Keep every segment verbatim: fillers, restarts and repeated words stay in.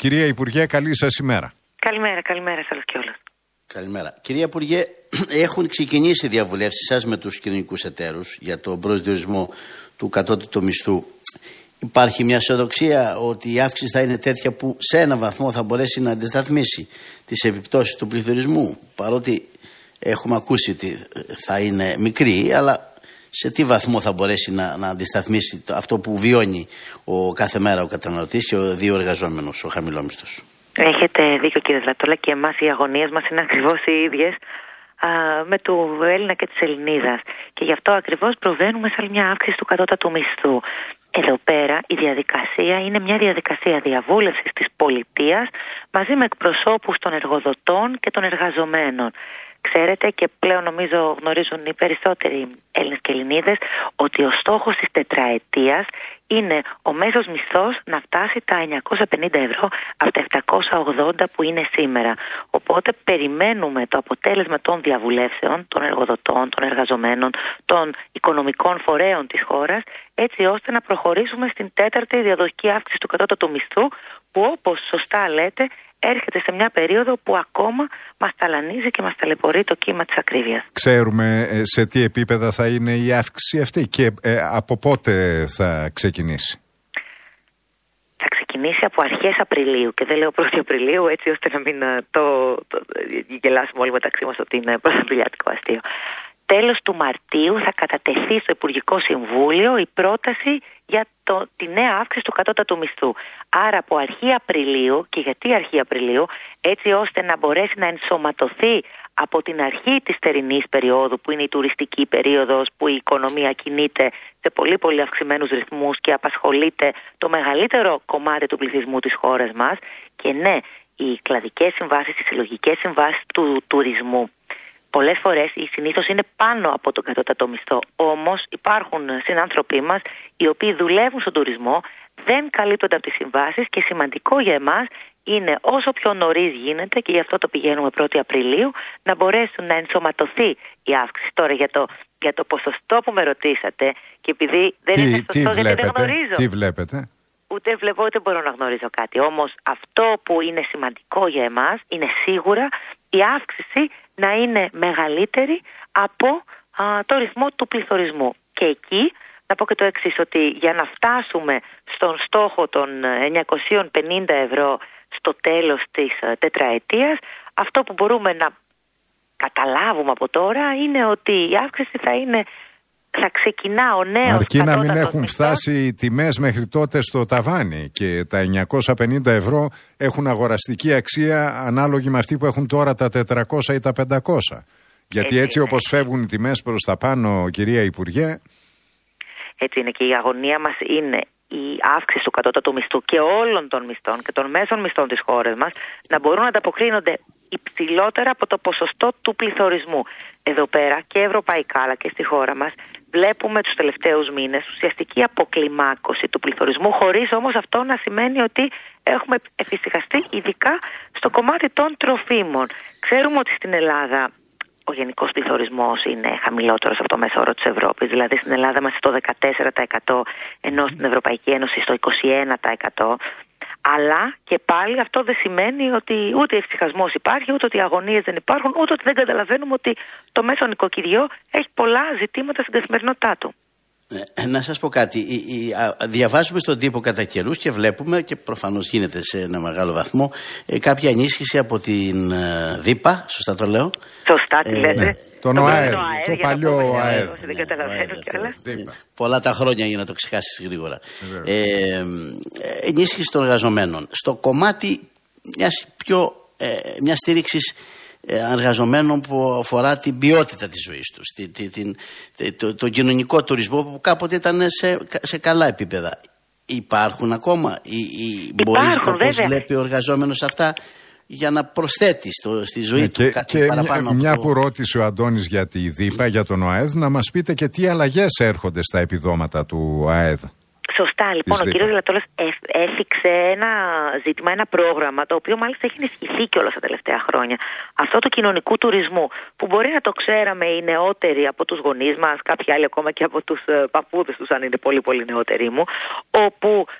Κυρία Υπουργέ, καλή σας ημέρα. Καλημέρα, καλημέρα σε όλους και όλες. Καλημέρα. Κυρία Υπουργέ, έχουν ξεκινήσει οι διαβουλεύσεις σας με τους κοινωνικούς εταίρους για τον προσδιορισμό του κατώτατου μισθού. Υπάρχει μια αισιοδοξία ότι η αύξηση θα είναι τέτοια που σε ένα βαθμό θα μπορέσει να αντισταθμίσει τις επιπτώσεις του πληθωρισμού, παρότι έχουμε ακούσει ότι θα είναι μικρή, αλλά σε τι βαθμό θα μπορέσει να, να αντισταθμίσει αυτό που βιώνει ο κάθε μέρα ο καταναλωτής και ο δύο εργαζόμενος, ο χαμηλόμισθος. Έχετε δίκιο κύριε Ζλατόλα, και εμάς οι αγωνίες μας είναι ακριβώς οι ίδιες α, με του Έλληνα και της Ελληνίδας. Και γι' αυτό ακριβώς προβαίνουμε σε άλλη μια αύξηση του κατώτατου μισθού. Εδώ πέρα η διαδικασία είναι μια διαδικασία διαβούλευσης της πολιτείας μαζί με εκπροσώπους των εργοδοτών και των εργαζομένων. Ξέρετε, και πλέον νομίζω γνωρίζουν οι περισσότεροι Έλληνες και Ελληνίδες, ότι ο στόχος της τετραετίας είναι ο μέσος μισθός να φτάσει τα εννιακόσια πενήντα ευρώ από τα επτακόσια ογδόντα που είναι σήμερα. Οπότε περιμένουμε το αποτέλεσμα των διαβουλεύσεων, των εργοδοτών, των εργαζομένων, των οικονομικών φορέων της χώρας, έτσι ώστε να προχωρήσουμε στην τέταρτη διαδοχική αύξηση του κατώτατου μισθού, που όπως σωστά λέτε έρχεται σε μια περίοδο που ακόμα μας ταλανίζει και μας ταλαιπωρεί το κύμα της ακρίβειας. Ξέρουμε σε τι επίπεδα θα είναι η αύξηση αυτή και ε, από πότε θα ξεκινήσει? Θα ξεκινήσει από αρχές Απριλίου, και δεν λέω πρώτη Απριλίου έτσι ώστε να μην το, το, το γελάσουμε όλοι μεταξύ μας ότι είναι πρωτοβουλιάτικο αστείο. Τέλος του Μαρτίου θα κατατεθεί στο Υπουργικό Συμβούλιο η πρόταση για το, τη νέα αύξηση του κατώτατου μισθού. Άρα από αρχή Απριλίου, και γιατί αρχή Απριλίου, έτσι ώστε να μπορέσει να ενσωματωθεί από την αρχή της θερινής περίοδου, που είναι η τουριστική περίοδος, που η οικονομία κινείται σε πολύ πολύ αυξημένους ρυθμούς και απασχολείται το μεγαλύτερο κομμάτι του πληθυσμού της χώρας μας. Και ναι, οι κλαδικές συμβάσεις, οι συλλογικές συμβάσεις του τουρισμού πολλές φορές ή συνήθως είναι πάνω από τον κατώτατο μισθό. Όμως υπάρχουν συνάνθρωποι μας οι οποίοι δουλεύουν στον τουρισμό, δεν καλύπτονται από τις συμβάσεις, και σημαντικό για εμάς είναι όσο πιο νωρίς γίνεται, και γι' αυτό το πηγαίνουμε πρώτη Απριλίου, να μπορέσουν να ενσωματωθεί η αύξηση. Τώρα για το, για το ποσοστό που με ρωτήσατε, και επειδή δεν τι, είναι σωστό, τι γιατί βλέπετε, δεν γνωρίζω. Τι βλέπετε? Ούτε βλέπω, ούτε μπορώ να γνωρίζω κάτι. Όμως αυτό που είναι σημαντικό για εμάς είναι σίγουρα η αύξηση να είναι μεγαλύτερη από α, το ρυθμό του πληθωρισμού. Και εκεί να πω και το εξής, ότι για να φτάσουμε στον στόχο των εννιακόσια πενήντα ευρώ στο τέλος της τετραετίας, αυτό που μπορούμε να καταλάβουμε από τώρα είναι ότι η αύξηση θα είναι... θα ξεκινά ο νέος. Αρκεί να μην έχουν μισθός. φτάσει οι τιμές μέχρι τότε στο ταβάνι, και τα εννιακόσια πενήντα ευρώ έχουν αγοραστική αξία ανάλογη με αυτή που έχουν τώρα τα τετρακόσια ή τα πεντακόσια. Γιατί έτσι, έτσι όπως φεύγουν οι τιμές προς τα πάνω, κυρία Υπουργέ. Έτσι είναι, και η αγωνία μας είναι η αύξηση του κατώτατου μισθού και όλων των μισθών και των μέσων μισθών της χώρας μας να μπορούν να ανταποκρίνονται υψηλότερα από το ποσοστό του πληθωρισμού. Εδώ πέρα και ευρωπαϊκά αλλά και στη χώρα μας βλέπουμε τους τελευταίους μήνες ουσιαστική αποκλιμάκωση του πληθωρισμού, χωρίς όμως αυτό να σημαίνει ότι έχουμε εφησυχαστεί, ειδικά στο κομμάτι των τροφίμων. Ξέρουμε ότι στην Ελλάδα ο γενικός πληθωρισμός είναι χαμηλότερος από το μέσο όρο της Ευρώπης. Δηλαδή στην Ελλάδα είμαστε στο δεκατέσσερα τοις εκατό, ενώ στην Ευρωπαϊκή Ένωση στο είκοσι ένα τοις εκατό. Αλλά και πάλι αυτό δεν σημαίνει ότι ούτε ευτυχασμός υπάρχει, ούτε ότι οι αγωνίες δεν υπάρχουν, ούτε ότι δεν καταλαβαίνουμε ότι το μέσο νοικοκυριό έχει πολλά ζητήματα στην καθημερινότητά του. Ε, να σας πω κάτι. Η, η, α, διαβάζουμε στον τύπο κατά καιρούς και βλέπουμε, και προφανώς γίνεται σε ένα μεγάλο βαθμό, ε, κάποια ενίσχυση από την ε, ΔΥΠΑ, σωστά το λέω. Σωστά τι ε, λέτε. Ναι. Τον ΟΑΕΔ, το, το παλιό ΟΑΕΔ. Δεν καταλαβαίνω κιόλας. Πολλά τα χρόνια για να το ξεχάσεις γρήγορα. Ε, ενίσχυση των εργαζομένων. Στο κομμάτι μιας πιο ε, μιας στήριξης εργαζομένων που αφορά την ποιότητα της ζωής τους, την, την, την, το, το κοινωνικό τουρισμό που κάποτε ήταν σε, σε καλά επίπεδα. Υπάρχουν ακόμα ή, ή μπορείς να προσβλέπει ο εργαζόμενος αυτά για να προσθέτει στο, στη ζωή ναι, του και, κάτι και παραπάνω. Μια, από μια το... που ρώτησε ο Αντώνης για τη ΔΥΠΑ, για τον ΟΑΕΔ, να μας πείτε και τι αλλαγές έρχονται στα επιδόματα του ΟΑΕΔ. Σωστά, λοιπόν, ο κύριος Ζλατόλας έθιξε ένα ζήτημα, ένα πρόγραμμα, το οποίο μάλιστα έχει ενισχυθεί κιόλας τα τελευταία χρόνια. Αυτό του κοινωνικού τουρισμού, που μπορεί να το ξέραμε οι νεότεροι από τους γονείς μας, κάποιοι άλλοι ακόμα και από τους παππούδες τους, αν είναι πολύ πολύ νεότεροι μου, όπου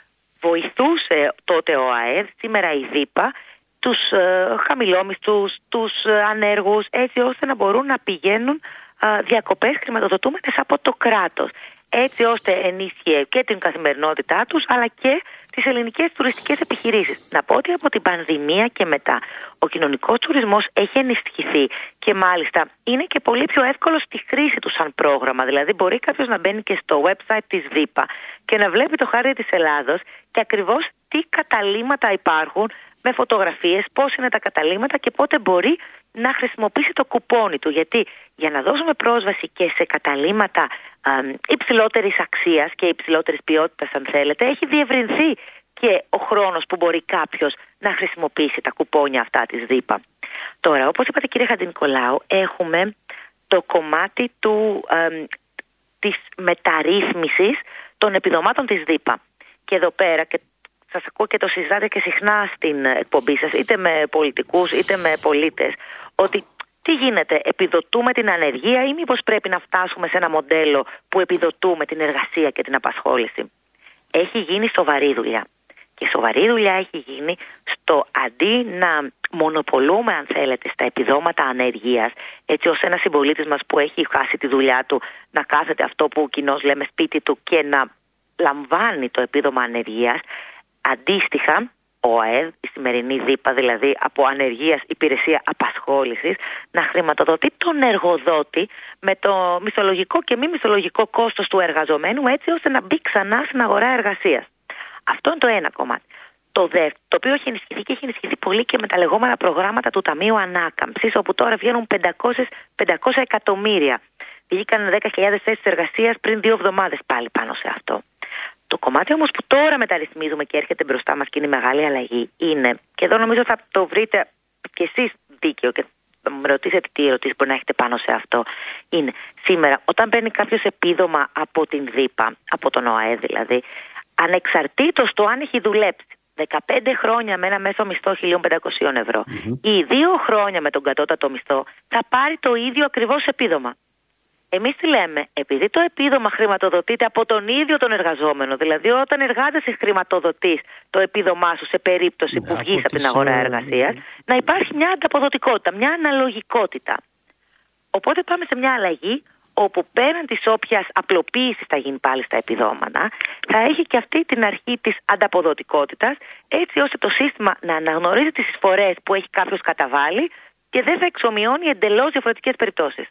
βοηθούσε τότε ο ΑΕΔ, σήμερα η ΔΥΠΑ, τους ε, χαμηλόμισθους, τους ε, ανέργους, έτσι ώστε να μπορούν να πηγαίνουν ε, διακοπές χρηματοδοτούμενες από το κράτος. Έτσι ώστε ενίσχυε και την καθημερινότητά τους, αλλά και τις ελληνικές τουριστικές επιχειρήσεις. Να πω ότι από την πανδημία και μετά ο κοινωνικός τουρισμός έχει ενισχυθεί και μάλιστα είναι και πολύ πιο εύκολο στη χρήση του σαν πρόγραμμα. Δηλαδή μπορεί κάποιος να μπαίνει και στο website της ΔΥΠΑ και να βλέπει το χάρτη της Ελλάδος και ακριβώς τι καταλύματα υπάρχουν με φωτογραφίες, πώς είναι τα καταλύματα και πότε μπορεί να χρησιμοποιήσει το κουπόνι του. Γιατί για να δώσουμε πρόσβαση και σε καταλύματα υψηλότερης αξίας και υψηλότερης ποιότητας, αν θέλετε, έχει διευρυνθεί και ο χρόνος που μπορεί κάποιος να χρησιμοποιήσει τα κουπόνια αυτά της ΔΥΠΑ. Τώρα, όπως είπατε κύριε Χατζηνικολάου, έχουμε το κομμάτι του, ε, της μεταρρύθμισης των επιδομάτων της ΔΥΠΑ. Και εδώ πέρα, και σας ακούω και το συζητάτε και συχνά στην εκπομπή σας, είτε με πολιτικούς είτε με πολίτες, ότι τι γίνεται, επιδοτούμε την ανεργία ή μήπως πρέπει να φτάσουμε σε ένα μοντέλο που επιδοτούμε την εργασία και την απασχόληση. Έχει γίνει σοβαρή δουλειά. Και σοβαρή δουλειά έχει γίνει στο αντί να μονοπολούμε, αν θέλετε, στα επιδόματα ανεργίας, έτσι ώστε ένας συμπολίτης μας που έχει χάσει τη δουλειά του να κάθεται αυτό που κοινώς λέμε σπίτι του και να λαμβάνει το επίδομα ανεργίας. Αντίστοιχα, ο ΑΕΔ, η σημερινή ΔΥΠΑ, δηλαδή από ανεργίας υπηρεσία απασχόλησης, να χρηματοδοτεί τον εργοδότη με το μισθολογικό και μη μισθολογικό κόστος του εργαζομένου, έτσι ώστε να μπει ξανά στην αγορά εργασίας. Αυτό είναι το ένα κομμάτι. Το δεύτερο, το οποίο έχει ενισχυθεί και έχει ενισχυθεί πολύ και με τα λεγόμενα προγράμματα του Ταμείου Ανάκαμψης, όπου τώρα βγαίνουν πεντακόσια εκατομμύρια. Βγήκαν δέκα χιλιάδες θέσεις εργασίας πριν δύο εβδομάδες πάλι πάνω σε αυτό. Το κομμάτι όμως που τώρα μεταρρυθμίζουμε και έρχεται μπροστά μας και είναι η μεγάλη αλλαγή είναι, και εδώ νομίζω θα το βρείτε κι εσείς δίκαιο και θα με ρωτήσετε τι ερωτήσεις μπορεί να έχετε πάνω σε αυτό, είναι σήμερα όταν παίρνει κάποιος επίδομα από την ΔΥΠΑ, από τον ΟΑΕ δηλαδή, ανεξαρτήτως το αν έχει δουλέψει δεκαπέντε χρόνια με ένα μέσο μισθό χίλια πεντακόσια ευρώ mm-hmm. ή δύο χρόνια με τον κατώτατο μισθό, θα πάρει το ίδιο ακριβώς επίδομα. Εμείς τι λέμε, επειδή το επίδομα χρηματοδοτείται από τον ίδιο τον εργαζόμενο, δηλαδή όταν εργάζεσαι χρηματοδοτείς το επίδομά σου σε περίπτωση που βγεις από την αγορά εργασίας, να υπάρχει μια ανταποδοτικότητα, μια αναλογικότητα. Οπότε πάμε σε μια αλλαγή όπου πέραν της όποιας απλοποίησης θα γίνει πάλι στα επιδόματα, θα έχει και αυτή την αρχή της ανταποδοτικότητας, έτσι ώστε το σύστημα να αναγνωρίζει τις εισφορές που έχει κάποιος καταβάλει και δεν θα εξομοιώνει εντελώς διαφορετικές περιπτώσεις.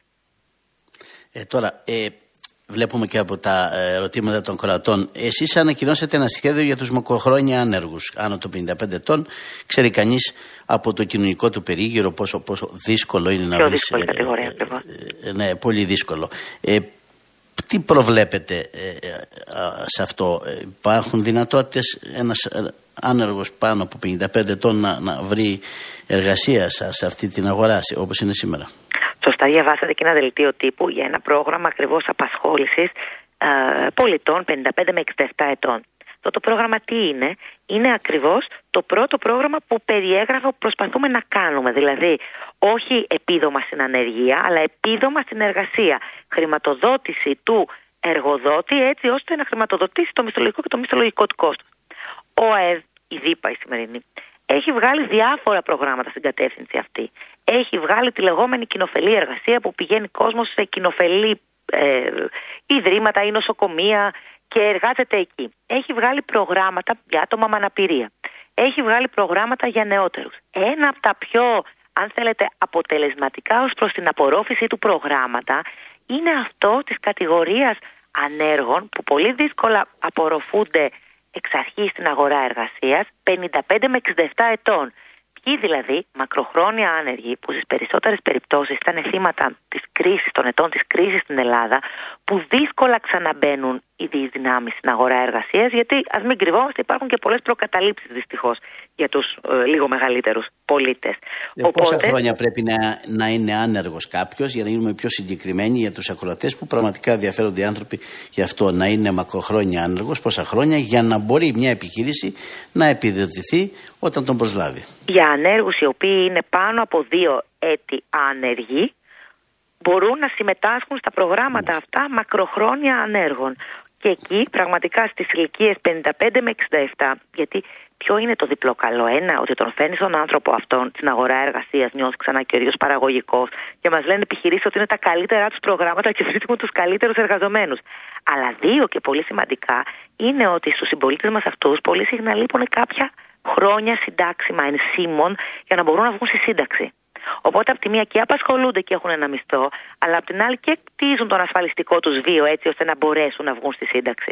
Ε, τώρα, ε, βλέπουμε και από τα ερωτήματα των κρατών. Εσείς ανακοινώσατε ένα σχέδιο για τους μακροχρόνια άνεργους άνω των πενήντα πέντε ετών. Ξέρει κανείς από το κοινωνικό του περίγυρο πόσο, πόσο δύσκολο είναι να βρει. Πιο δύσκολη κατηγορία, ακριβώς. Ε, ναι, πολύ δύσκολο. Ε, τι προβλέπετε ε, ε, σε αυτό, ε, υπάρχουν δυνατότητες ένας άνεργος πάνω από πενήντα πέντε ετών να, να βρει εργασία σε αυτή την αγορά όπως είναι σήμερα? Σωστά διαβάσατε και ένα δελτίο τύπου για ένα πρόγραμμα ακριβώς απασχόλησης ε, πολιτών πενήντα πέντε με εξήντα επτά ετών. Αυτό το πρόγραμμα τι είναι? Είναι ακριβώς το πρώτο πρόγραμμα που περιέγραφα που προσπαθούμε να κάνουμε. Δηλαδή όχι επίδομα στην ανεργία, αλλά επίδομα στην εργασία. Χρηματοδότηση του εργοδότη έτσι ώστε να χρηματοδοτήσει το μισθολογικό και το μισθολογικό του κόστος. Ο ΑΕΔ, η ΔΥΠΑ η σημερινή, έχει βγάλει διάφορα προγράμματα στην κατεύθυνση αυτή. Έχει βγάλει τη λεγόμενη κοινοφελή εργασία που πηγαίνει κόσμος σε κοινοφελή ε, ιδρύματα ή νοσοκομεία και εργάζεται εκεί. Έχει βγάλει προγράμματα για άτομα με αναπηρία. Έχει βγάλει προγράμματα για νεότερους. Ένα από τα πιο, αν θέλετε, αποτελεσματικά ως προς την απορρόφηση του προγράμματα είναι αυτό της κατηγορίας ανέργων που πολύ δύσκολα απορροφούνται εξ αρχής στην αγορά εργασίας, πενήντα πέντε με εξήντα επτά ετών. Ποιοι δηλαδή μακροχρόνια άνεργοι που στις περισσότερες περιπτώσεις ήταν θύματα της κρίσης, των ετών της κρίσης στην Ελλάδα, που δύσκολα ξαναμπαίνουν οι δυνάμεις στην αγορά εργασίας, γιατί ας μην κρυβόμαστε, υπάρχουν και πολλές προκαταλήψεις δυστυχώς για τους ε, λίγο μεγαλύτερους πολίτες. Ε, Οπότε... Πόσα χρόνια πρέπει να, να είναι άνεργος κάποιος, για να γίνουμε πιο συγκεκριμένοι για τους ακροατές που πραγματικά ενδιαφέρονται οι άνθρωποι για αυτό, να είναι μακροχρόνια άνεργος, πόσα χρόνια για να μπορεί μια επιχείρηση να επιδοτηθεί όταν τον προσλάβει? Για ανέργους οι οποίοι είναι πάνω από δύο έτη άνεργοι, μπορούν να συμμετάσχουν στα προγράμματα αυτά μακροχρόνια ανέργων. και εκεί πραγματικά στις ηλικίες πενήντα πέντε με εξήντα επτά, γιατί ποιο είναι το διπλό καλό? Ένα, ότι τον φέρνει τον άνθρωπο αυτόν στην αγορά εργασίας, νιώθει ξανά και ο ίδιος παραγωγικός και μας λένε επιχειρήσεις ότι είναι τα καλύτερά τους προγράμματα και βρίσκουν τους καλύτερους εργαζομένους. Αλλά δύο, και πολύ σημαντικά, είναι ότι στους συμπολίτες μας αυτούς πολύ συχνά λείπουν κάποια χρόνια συντάξιμα ενσύμων για να μπορούν να βγουν στη σύνταξη. Οπότε από τη μία και απασχολούνται και έχουν ένα μισθό, αλλά από την άλλη και κτίζουν τον ασφαλιστικό τους βίο έτσι ώστε να μπορέσουν να βγουν στη σύνταξη.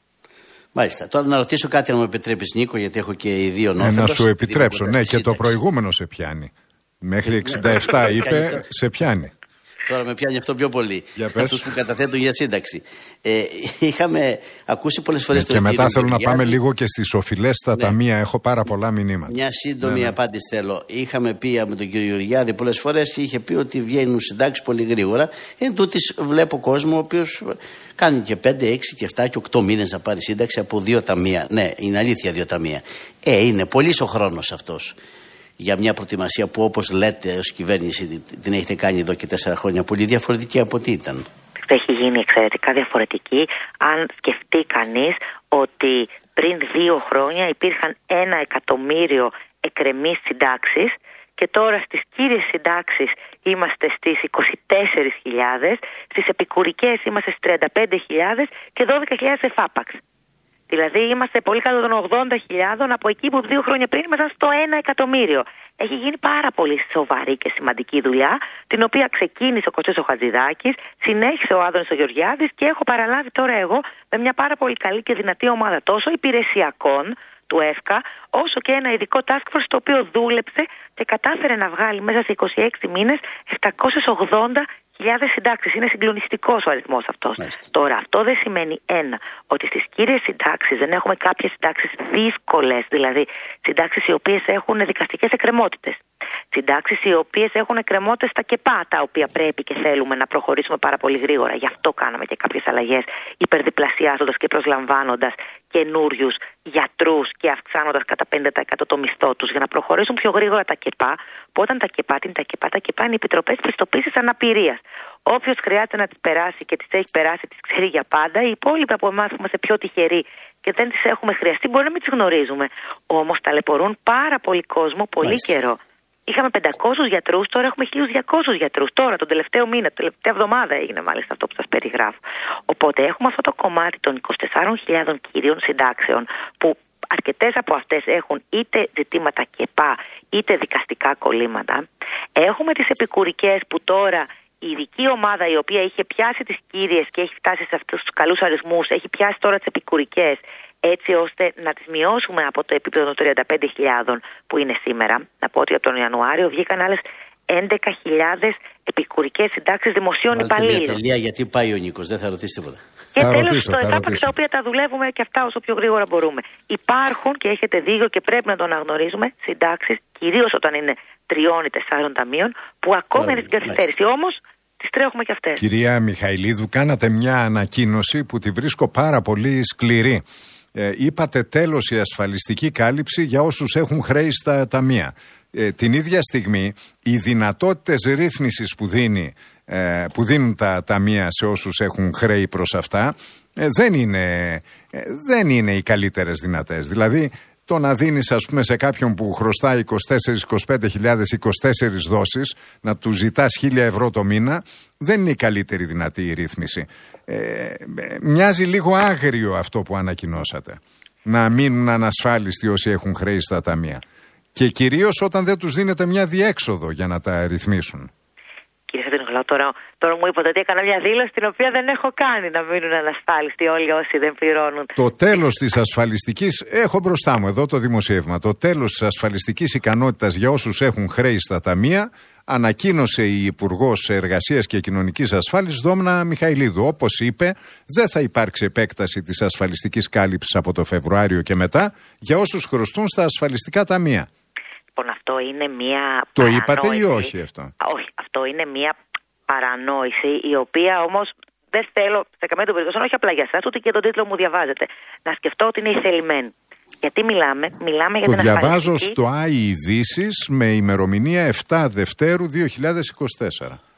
Μάλιστα. Τώρα να ρωτήσω κάτι, αν μου επιτρέπεις, Νίκο, γιατί έχω και οι δύο νόφελος. Ε, να σου επιτρέψω, ναι, και το προηγούμενο σε πιάνει. Μέχρι εξήντα επτά είπε, σε πιάνει. Τώρα με πιάνει αυτό πιο πολύ. Αυτούς που καταθέτουν για σύνταξη. Ε, είχαμε ακούσει πολλές φορές το. Και μετά θέλω να πάμε λίγο και στις οφειλές στα ναι. ταμεία. Έχω πάρα πολλά μηνύματα. Μια σύντομη ναι, ναι. απάντηση θέλω. Είχαμε πει με τον κύριο Γεωργιάδη πολλές φορές και είχε πει ότι βγαίνουν συντάξεις πολύ γρήγορα. Εν τούτης βλέπω κόσμο ο οποίος κάνει και πέντε, έξι και επτά και οκτώ μήνες να πάρει σύνταξη από δύο ταμεία. Ναι, είναι αλήθεια δύο ταμεία. Ε, είναι πολύς ο χρόνος αυτός για μια προετοιμασία που, όπως λέτε ως κυβέρνηση, την έχετε κάνει εδώ και τέσσερα χρόνια, πολύ διαφορετική από τι ήταν. Έχει γίνει εξαιρετικά διαφορετική. Αν σκεφτεί κανείς ότι πριν δύο χρόνια υπήρχαν ένα εκατομμύριο εκκρεμείς συντάξεις και τώρα στις κύριες συντάξεις είμαστε στις είκοσι τέσσερις χιλιάδες, στις επικουρικές είμαστε στις τριάντα πέντε χιλιάδες και δώδεκα χιλιάδες εφάπαξ. Δηλαδή είμαστε πολύ κάτω των ογδόντα χιλιάδων από εκεί που δύο χρόνια πριν ήμασταν στο ένα εκατομμύριο. Έχει γίνει πάρα πολύ σοβαρή και σημαντική δουλειά, την οποία ξεκίνησε ο Κωστής ο Χατζηδάκης, συνέχισε ο Άδωνης ο Γεωργιάδης και έχω παραλάβει τώρα εγώ με μια πάρα πολύ καλή και δυνατή ομάδα τόσο υπηρεσιακών του ΕΦΚΑ, όσο και ένα ειδικό task force το οποίο δούλεψε και κατάφερε να βγάλει μέσα σε είκοσι έξι μήνες επτακόσιες ογδόντα χιλιάδες συντάξεις. Είναι συγκλονιστικός ο αριθμός αυτός. Μάλιστα. Τώρα, αυτό δεν σημαίνει ένα, ότι στις κύριες συντάξεις δεν έχουμε κάποιες συντάξεις δύσκολες, δηλαδή συντάξεις οι οποίες έχουν δικαστικές εκκρεμότητες. Συντάξεις οι οποίες έχουν εκκρεμότητες στα ΚΕΠΑ, τα οποία πρέπει και θέλουμε να προχωρήσουμε πάρα πολύ γρήγορα. Γι' αυτό κάναμε και κάποιες αλλαγές, υπερδιπλασιάζοντας και προσλαμβάνοντας καινούριους γιατρούς και αυξάνοντας κατά πέντε τοις εκατό το μισθό τους, για να προχωρήσουν πιο γρήγορα τα ΚΕΠΑ. Που όταν τα ΚΕΠΑ, είναι τα ΚΕΠΑ, τα ΚΕΠΑ είναι οι επιτροπές πιστοποίησης αναπηρίας. Όποιος χρειάζεται να τις περάσει και τις έχει περάσει, τις ξέρει για πάντα. Οι υπόλοιποι από εμάς που είμαστε πιο τυχεροί και δεν τις έχουμε χρειαστεί, μπορεί να μην τις γνωρίζουμε. Όμως ταλαιπωρούν πάρα πολύ κόσμο, πολύ Μάλιστα. καιρό. Είχαμε πεντακόσιους γιατρούς, τώρα έχουμε χίλιους διακόσιους γιατρούς. Τώρα, τον τελευταίο μήνα, την τελευταία εβδομάδα έγινε μάλιστα αυτό που σας περιγράφω. Οπότε έχουμε αυτό το κομμάτι των είκοσι τεσσάρων χιλιάδων κυρίων συντάξεων, που αρκετές από αυτές έχουν είτε ζητήματα ΚΕΠΑ είτε δικαστικά κολλήματα. Έχουμε τις επικουρικές που τώρα η ειδική ομάδα η οποία είχε πιάσει τις κύριες και έχει φτάσει σε αυτούς τους καλούς αριθμούς, έχει πιάσει τώρα τις επικουρικές, έτσι ώστε να τις μειώσουμε από το επίπεδο των τριάντα πέντε χιλιάδων που είναι σήμερα. Να πω ότι από τον Ιανουάριο βγήκαν άλλες έντεκα χιλιάδες επικουρικές συντάξεις δημοσίων υπαλλήλων. Μια τελεία, γιατί πάει ο Νίκος, δεν θα ρωτήσει τίποτα. Και τέλος το ΕΦΑΠΑΞ, τα οποία τα δουλεύουμε και αυτά όσο πιο γρήγορα μπορούμε. Υπάρχουν, και έχετε δίκιο και πρέπει να το αναγνωρίζουμε, συντάξεις, κυρίως όταν είναι τριών ή τεσσάρων ταμείων, που ακόμη είναι στην καθυστέρηση. Όμως τις τρέχουμε και αυτές. Κυρία Μιχαηλίδου, κάνατε μια ανακοίνωση που τη βρίσκω πάρα πολύ σκληρή. Ε, είπατε τέλος η ασφαλιστική κάλυψη για όσους έχουν χρέη στα ταμεία. Ε, την ίδια στιγμή οι δυνατότητες ρύθμισης που, δίνει, ε, που δίνουν τα ταμεία σε όσους έχουν χρέη προς αυτά ε, δεν, είναι, ε, δεν είναι οι καλύτερες δυνατές. Δηλαδή το να δίνεις, ας πούμε, σε κάποιον που χρωστάει είκοσι τέσσερις με είκοσι πέντε χιλιάδες είκοσι τέσσερις δόσεις, να του ζητάς χίλια ευρώ το μήνα, δεν είναι η καλύτερη δυνατή η ρύθμιση. Ε, μοιάζει λίγο άγριο αυτό που ανακοινώσατε. Να μείνουν ανασφάλιστοι όσοι έχουν χρέη στα ταμεία. Και κυρίως όταν δεν τους δίνεται μια διέξοδο για να τα ρυθμίσουν. Κύριε Χατζηνικολάου, τώρα, τώρα μου είπατε ότι έκανα μια δήλωση την οποία δεν έχω κάνει, να μείνουν ανασφάλιστοι όλοι όσοι δεν πληρώνουν. Το τέλος της ασφαλιστικής, έχω μπροστά μου εδώ το δημοσίευμα, το τέλος της ασφαλιστικής ικανότητας για όσους έχουν χρέη στα ταμεία ανακοίνωσε η Υπουργός Εργασίας και Κοινωνικής Ασφάλισης Δόμνα Μιχαηλίδου. Όπως είπε, δεν θα υπάρξει επέκταση της ασφαλιστικής κάλυψης από το Φεβρουάριο και μετά για όσους χρωστούν στα ασφαλιστικά ταμεία. Λοιπόν, αυτό είναι μία Το παρανόηση. είπατε ή όχι αυτό? Όχι, αυτό είναι μία παρανόηση, η οποία όμως δεν θέλω σε καμία των περιπτώσεων, όχι απλά για εσάς, ούτε και τον τίτλο μου διαβάζετε, να σκεφτώ ότι είναι ηθελημένη. Γιατί μιλάμε, μιλάμε για το την διαβάζω ασφαλιστική... στο Άι Ειδήσεις με ημερομηνία επτά Δευτέρου δύο χιλιάδες είκοσι τέσσερα.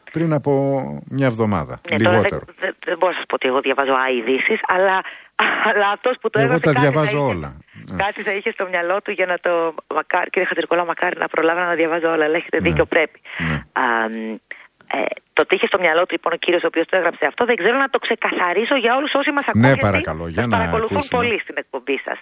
Πριν από μια εβδομάδα. Ναι, λιγότερο. Δεν, δεν, δεν μπορώ να σας πω ότι εγώ διαβάζω ειδήσεις, αλλά, αλλά αυτός που το εγώ έγραψε. Εγώ τα διαβάζω είχε, όλα. Κάτι θα είχε στο μυαλό του για να το. Μακάρι, κύριε Χατζηνικολάου, μακάρι να προλάβω να διαβάζω όλα, αλλά έχετε δίκιο, ναι. πρέπει. Ναι. Α, ε, το τι είχε στο μυαλό του λοιπόν ο κύριος ο οποίος το έγραψε αυτό, δεν ξέρω να το ξεκαθαρίσω για όλους όσοι μας ακούν. Ναι, παρακαλώ, για να παρακολουθούν ακούσουμε. πολύ στην εκπομπή σας.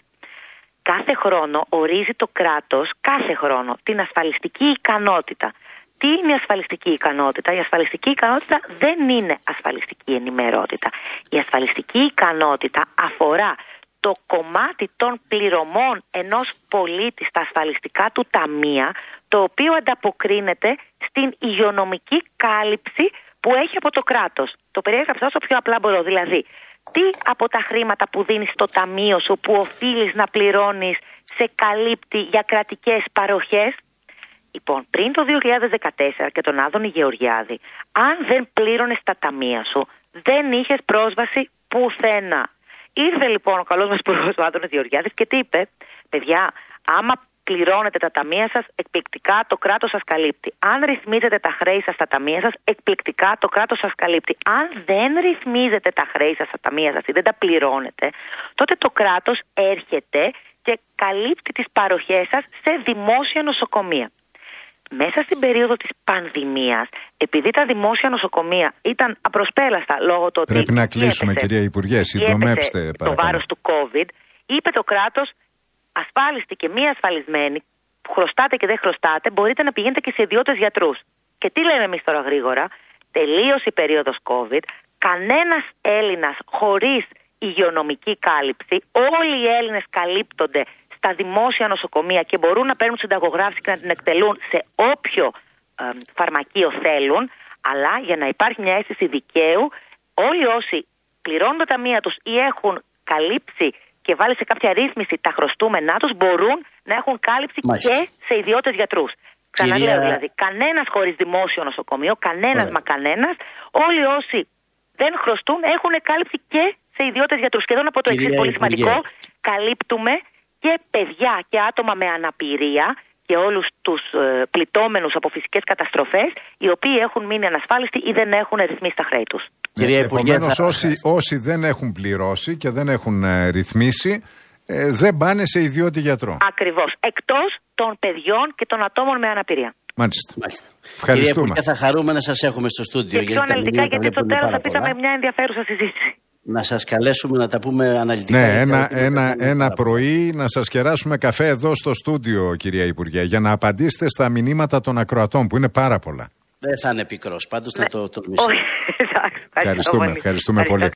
Κάθε χρόνο ορίζει το κράτος, κάθε χρόνο, την ασφαλιστική ικανότητα. Τι είναι η ασφαλιστική ικανότητα? Η ασφαλιστική ικανότητα δεν είναι ασφαλιστική ενημερότητα. Η ασφαλιστική ικανότητα αφορά το κομμάτι των πληρωμών ενός πολίτη στα ασφαλιστικά του ταμεία, το οποίο ανταποκρίνεται στην υγειονομική κάλυψη που έχει από το κράτος. Το περιέγραψα όσο πιο απλά μπορώ. Δηλαδή, τι από τα χρήματα που δίνεις στο ταμείο σου που οφείλεις να πληρώνεις σε καλύπτει για κρατικές παροχές? Λοιπόν, πριν το δύο χιλιάδες δεκατέσσερα και τον Άδωνη Γεωργιάδη, αν δεν πλήρωνες τα ταμεία σου, δεν είχες πρόσβαση πουθενά. Ήρθε λοιπόν ο καλός μας υπουργός ο Άδωνης Γεωργιάδης και τι είπε? Παιδιά, άμα πληρώνετε τα ταμεία σας, εκπληκτικά το κράτος σας καλύπτει. Αν ρυθμίζετε τα χρέη σας στα ταμεία σας, εκπληκτικά το κράτος σας καλύπτει. Αν δεν ρυθμίζετε τα χρέη σας στα ταμεία σας ή δεν τα πληρώνετε, τότε το κράτος έρχεται και καλύπτει τις παροχές σας σε δημόσια νοσοκομεία. Μέσα στην περίοδο της πανδημίας, επειδή τα δημόσια νοσοκομεία ήταν απροσπέλαστα λόγω του ότι. Πρέπει να κλείσουμε, έπεσε, κυρία Υπουργέ, συντομεύστε παρακαλώ. Το βάρος του COVID, είπε το κράτος, ασφάλιστοι και μη ασφαλισμένοι, που χρωστάτε και δεν χρωστάτε, μπορείτε να πηγαίνετε και σε ιδιώτες γιατρούς. Και τι λέμε εμείς τώρα γρήγορα? Τελείωσε η περίοδος COVID, κανένας Έλληνας χωρίς υγειονομική κάλυψη, όλοι οι Έλληνες καλύπτονται στα δημόσια νοσοκομεία και μπορούν να παίρνουν συνταγογράφηση και να την εκτελούν σε όποιο ε, φαρμακείο θέλουν, αλλά για να υπάρχει μια αίσθηση δικαίου, όλοι όσοι πληρώνουν τα ταμεία τους ή έχουν καλύψει και βάλει σε κάποια ρύθμιση τα χρωστούμενά τους, μπορούν να έχουν κάλυψη Μάλιστα. και σε ιδιώτες γιατρούς. Ξαναλέω Κυρία... δηλαδή, κανένας χωρίς δημόσιο νοσοκομείο, κανένας Ωραία. μα κανένας, όλοι όσοι δεν χρωστούν έχουν κάλυψη και σε ιδιώτες γιατρούς. Και εδώ να πω το εξής πολύ σημαντικό, καλύπτουμε και παιδιά και άτομα με αναπηρία και όλους τους ε, πληττόμενους από φυσικές καταστροφές, οι οποίοι έχουν μείνει ανασφάλιστοι ή δεν έχουν ρυθμίσει τα χρέη τους. Κυρία Επομένως, θα... όσοι, όσοι δεν έχουν πληρώσει και δεν έχουν ε, ρυθμίσει, ε, δεν πάνε σε ιδιώτη γιατρό. Ακριβώς. Εκτός των παιδιών και των ατόμων με αναπηρία. Μάλιστα. Μάλιστα. Ευχαριστούμε. Κυρία Υπουργέ, θα χαρούμε να σας έχουμε στο στούντιο. Και πιο αναλυτικά, γιατί στο τέλος θα πήσαμε μια ενδιαφέρουσα συζήτηση. Να σας καλέσουμε να τα πούμε αναλυτικά. Ναι, ένα, ένα, ένα πρωί να σας κεράσουμε καφέ εδώ στο στούντιο, κυρία Υπουργέ, για να απαντήσετε στα μηνύματα των ακροατών, που είναι πάρα πολλά. Δεν θα είναι πικρός, πάντως ναι. θα το τολμήσω. Όχι, εντάξει. Ευχαριστούμε, ευχαριστούμε πολύ.